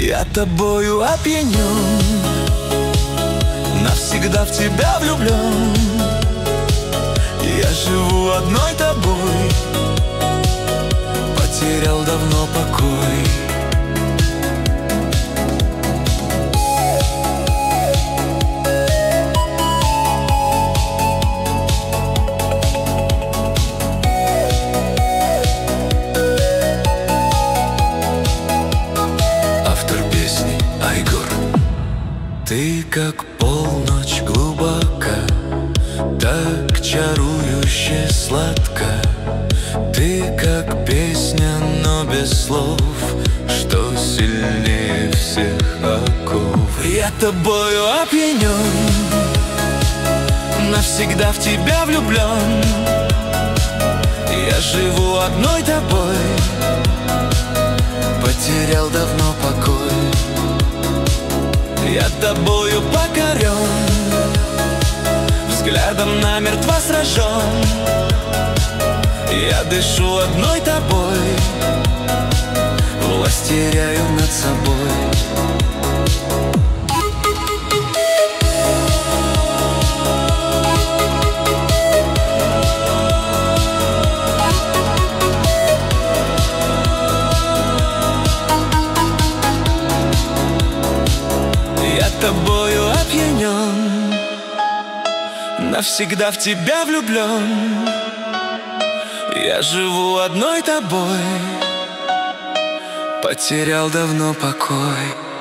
Я тобою опьянен, навсегда в тебя влюблен. Я живу одной тобой, потерял давно покой. Автор песни Айгор. Ты как полночь глубока, так чарующе сладко. Ты как песня, но без слов, что сильнее всех оков. Я тобою опьянен, навсегда в тебя влюблен. Я живу одной тобой, потерял давно покой. Я тобою покорен, взглядом намертво сражен. Я дышу одной тобой, власть теряю над собой. Я тобою опьянен, навсегда в тебя влюблен. Я живу одной тобой, потерял давно покой.